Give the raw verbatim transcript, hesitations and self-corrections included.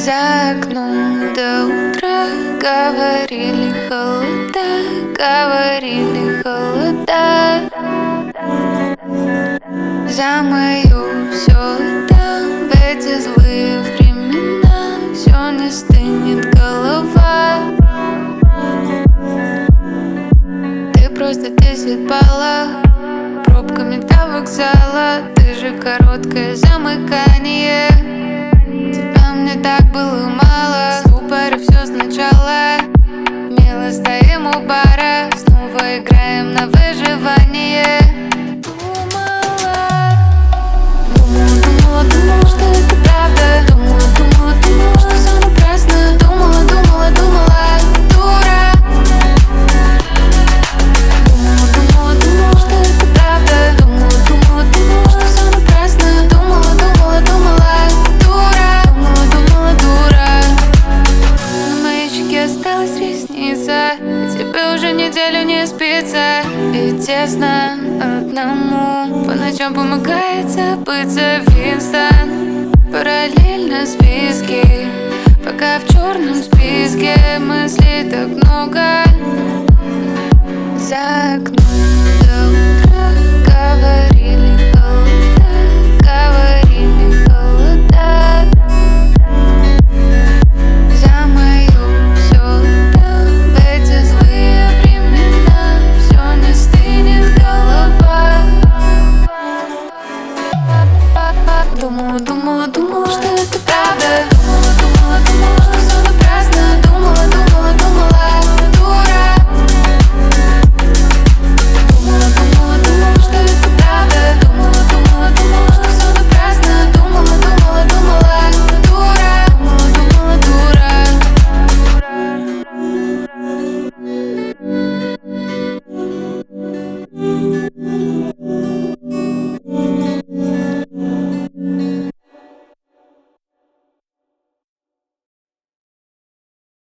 За окном до утра говорили холода, говорили холода. За мою все там в эти злые времена все не стынет голова. Ты просто десять баллов пробками до вокзала. Ты же короткое замыкание. Тебя мне так было мало. Ступоры все сначала. Мило стоим у бара, снова играем на выживание. Думала, думала, думала, думала, что это правда. Думала, думала, думала, что все напрасно. Думала, думала, думала, дура. Думала, думала, думала, что это правда. Думала, думала, думала, что все напрасно. Думала, думала, думала, дура. Думала, думала, дура. На моей щеке осталась ресница, и тебе уже неделю не спится. И тесно одному, по ночам помогает забыться. Винстон, параллельно списки, пока в черном списке мыслей так много.